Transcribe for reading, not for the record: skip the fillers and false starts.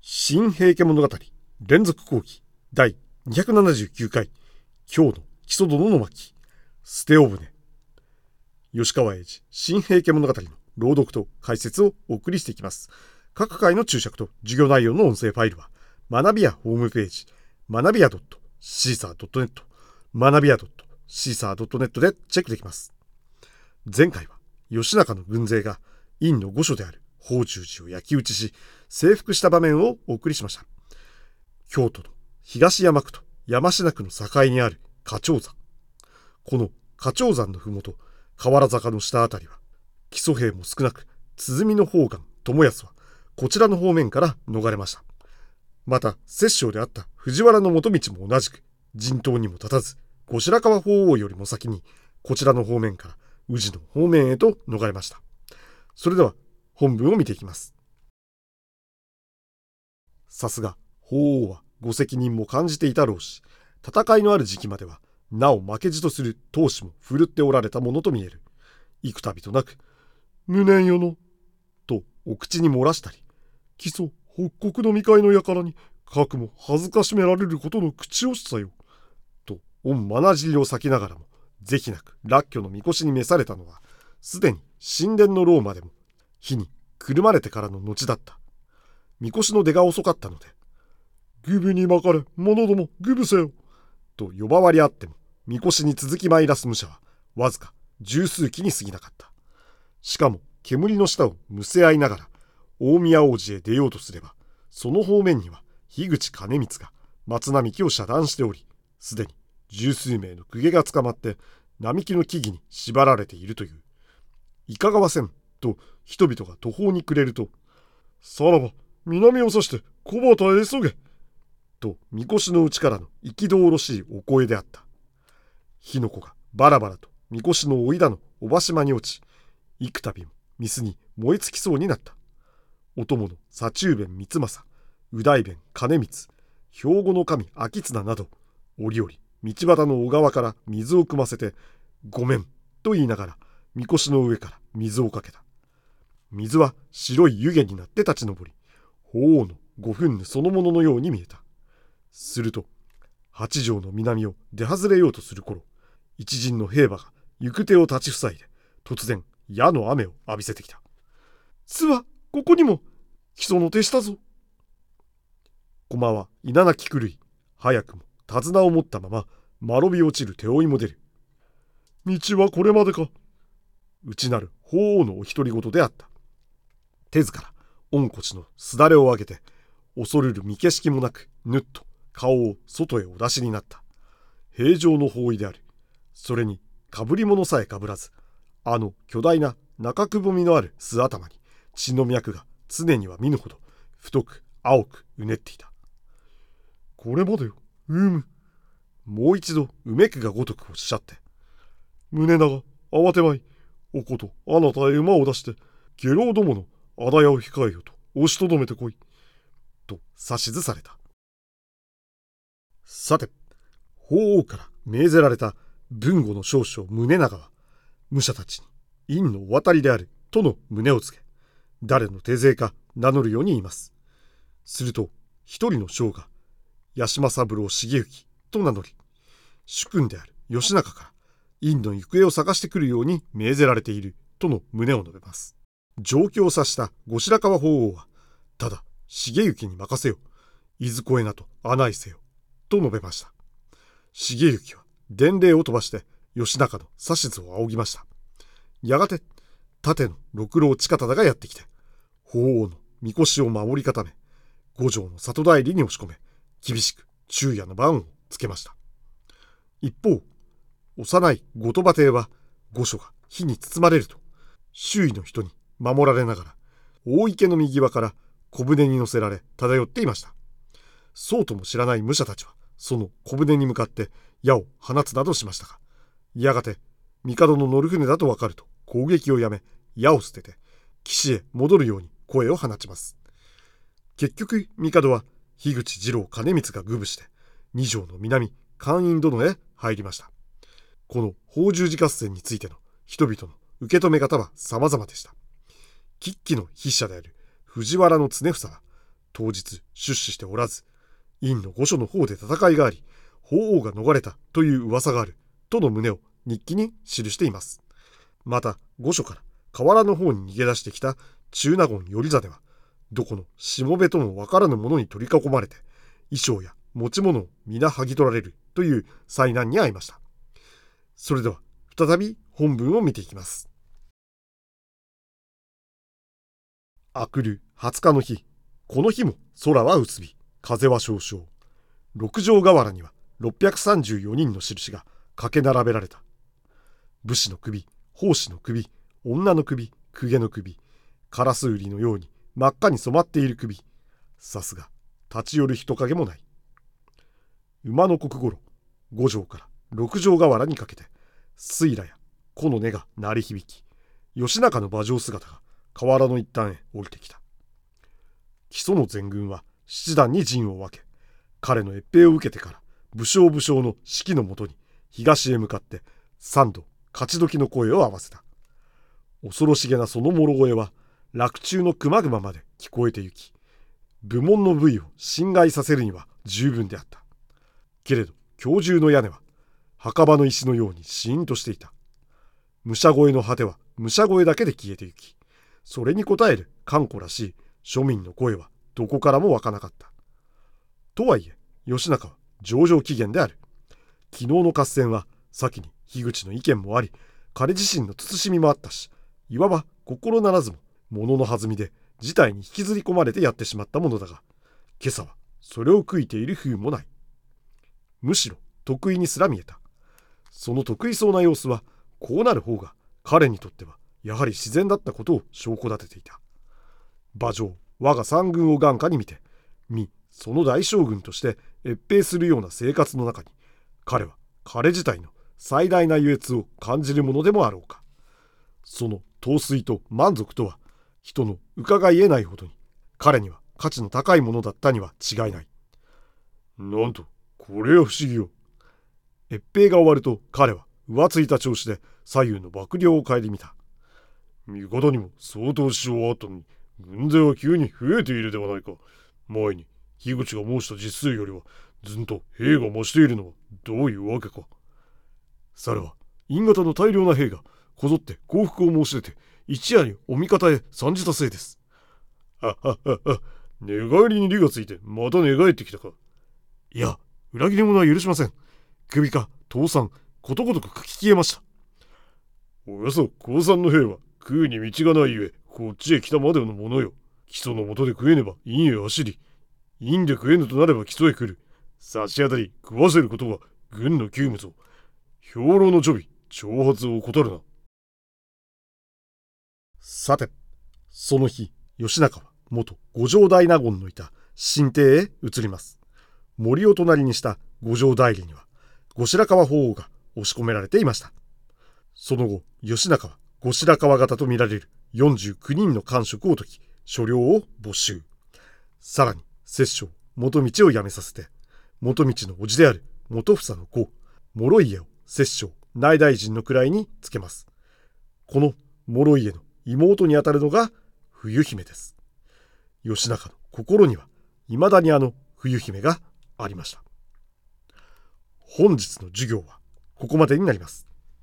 新平家物語連続講義第279回今日の木曽殿の巻捨てお船。吉川英治新平家物語の朗読と解説をお送りしていきます。各回の注釈と授業内容の音声ファイルは学びやホームページ学びや .caesar.net 学びや .caesar.net でチェックできます。前回は義仲の軍勢が院の御所である宝忠寺を焼き討ちし征服した場面をお送りしました。京都の東山区と山科区の境にある花鳥山。この花鳥山のふもと河原坂の下あたりは木曽兵も少なく、鼓の方眼友康はこちらの方面から逃れました。また摂政であった藤原元道も同じく陣頭にも立たず、後白河法皇よりも先にこちらの方面から宇治の方面へと逃れました。それでは本文を見ていきます。さすが法皇はご責任も感じていたろうし、戦いのある時期まではなお負けじとする闘志も振るっておられたものと見える。幾度となく無念よのとお口に漏らしたり、木曽北国の未開の輩にかくも恥ずかしめられることの口惜しさよと御眼尻を裂きながらも是非なくらっきょのみこしに召されたのは、すでに神殿の牢までも火にくるまれてからの後だった。みこしの出が遅かったので、グブに巻かれ者どもグブせよと呼ばわりあっても、みこしに続き参らす武者はわずか十数騎に過ぎなかった。しかも煙の下をむせ合いながら大宮王子へ出ようとすれば、その方面には樋口兼光が松並木を遮断しており、すでに十数名の公家が捕まって並木の木々に縛られているという。いかがわせんと人々が途方に暮れると、さらば南を指して小畑へ急げとみこしの内からの憤ろしいお声であった。火の粉がバラバラとみこしの追いだのおばしまに落ち、幾度も御簾に燃え尽きそうになった。お供の左中弁光政、右大弁兼光、兵庫の神秋綱など、折々道端の小川から水を汲ませて、ごめんと言いながらみこしの上から水をかけた。水は白い湯気になって立ち上り、法皇のご憤怒そのもののように見えた。すると八条の南を出外れようとする頃、一陣の兵馬が行く手を立ち塞いで、突然矢の雨を浴びせてきた。巣はここにも木曽の手下ぞ。駒は稲なき狂い、早くも手綱を持ったまま丸び落ちる手負いも出る。道はこれまでか。内なる法皇のお独り言であった。手ずから御腰のすだれを上げて、恐るる見景色もなくぬっと顔を外へお出しになった。平常の法衣である。それにかぶり物さえかぶらず、あの巨大な中くぼみのある巣頭に血の脈が常には見ぬほど太く青くうねっていた。これまでよ、もう一度うめくがごとくおっしゃって、宗長慌てまい、おことあなたへ馬を出して下郎どものあだやを控えよと押しとどめてこいと指図された。さて、法皇から命ぜられた豊後の少将宗長は、武者たちに院のお渡りであるとの旨をつけ、誰の手勢か名乗るように言います。すると一人の将が八島三郎重行と名乗り、主君である義仲から院の行方を探してくるように命ぜられているとの旨を述べます。状況を察した後白河法皇は、ただ重行に任せよ、いずこへなと案内せよと述べました。重行は伝令を飛ばして義仲の指図を仰ぎました。やがて盾の六郎近忠がやってきて、法皇のみこしを守り固め、五条の里帰りに押し込め、厳しく昼夜の番をつけました。一方、幼い後鳥羽帝は御所が火に包まれると、周囲の人に守られながら大池の右側から小舟に乗せられ漂っていました。そうとも知らない武者たちはその小舟に向かって矢を放つなどしましたが、やがて帝の乗る船だとわかると攻撃をやめ、矢を捨てて岸へ戻るように声を放ちます。結局帝は樋口次郎兼光が愚舞して二条の南寛院殿へ入りました。この宝忠寺合戦についての人々の受け止め方は様々でした。喫緊の筆者である藤原常房は、 当日出仕しておらず、院の御所の方で戦いがあり、法皇が逃れたという噂があるとの旨を日記に記しています。また御所から河原の方に逃げ出してきた中納言頼実は、どこのしもべともわからぬ者に取り囲まれて、衣装や持ち物を皆剥ぎ取られるという災難に遭いました。それでは再び本文を見ていきます。明くる20日の日、この日も空は薄日、風は少々。六条河原には634人の印が駆け並べられた。武士の首、砲士の首、女の首、公家の首、カラスウリのように真っ赤に染まっている首。さすが立ち寄る人影もない。馬の刻ごろ、五条から六条河原にかけて、水羅や木の音が鳴り響き、義仲の馬上姿が河原の一端へ降りてきた。木曽の全軍は七段に陣を分け、彼の閲兵を受けてから武将の指揮のもとに東へ向かって三度勝ち時の声を合わせた。恐ろしげなその諸声は洛中の熊々まで聞こえてゆき、武門の部位を侵害させるには十分であった。けれど胸中の屋根は墓場の石のようにシーンとしていた。武者声の果ては武者声だけで消えてゆき、それに応える頑固らしい庶民の声はどこからも湧かなかった。とはいえ義仲は上々機嫌である。昨日の合戦は先に樋口の意見もあり、彼自身の慎みもあったし、いわば心ならずも物の弾みで事態に引きずり込まれてやってしまったものだが、今朝はそれを悔いている風もない。むしろ得意にすら見えた。その得意そうな様子は、こうなる方が彼にとってはやはり自然だったことを証拠立てていた。馬上我が三軍を眼下に見て、その大将軍として閲兵するような生活の中に、彼は彼自体の最大な優越を感じるものでもあろうか。その陶酔と満足とは、人の伺い得ないほどに彼には価値の高いものだったには違いない。なんと、これは不思議よ。閲兵が終わると彼は浮ついた調子で左右の幕僚を顧みた。味方にも相当支障あったのに、軍勢は急に増えているではないか。前に樋口が申した実数よりはずんと兵が増しているのはどういうわけか。それは因型の大量な兵がこぞって降伏を申し出て、一夜にお味方へ参じたせいです。寝返りに利がついてまた寝返ってきたか。いや、裏切り者は許しません。首か倒産、ことごとく書き消えました。およそ降参の兵は食うに道がないゆえ、こっちへ来たまでのものよ。基礎の下で食えねば院へ走り、院で食えぬとなれば基礎へ来る。差し当たり食わせることは軍の急務ぞ。兵糧の序備、挑発を怠るな。さて、その日、義仲は元五条大納言のいた新邸へ移ります。森を隣にした五条代理には、後白河法皇が押し込められていました。その後、義仲は後白河方とみられる49人の官職を解き、所領を没収。さらに、摂政元道を辞めさせて、元道の叔父である元房の子、諸家を摂政内大臣の位につけます。この諸家の妹にあたるのが冬姫です。義仲の心には未だにあの冬姫がありました。本日の授業はここまでになります。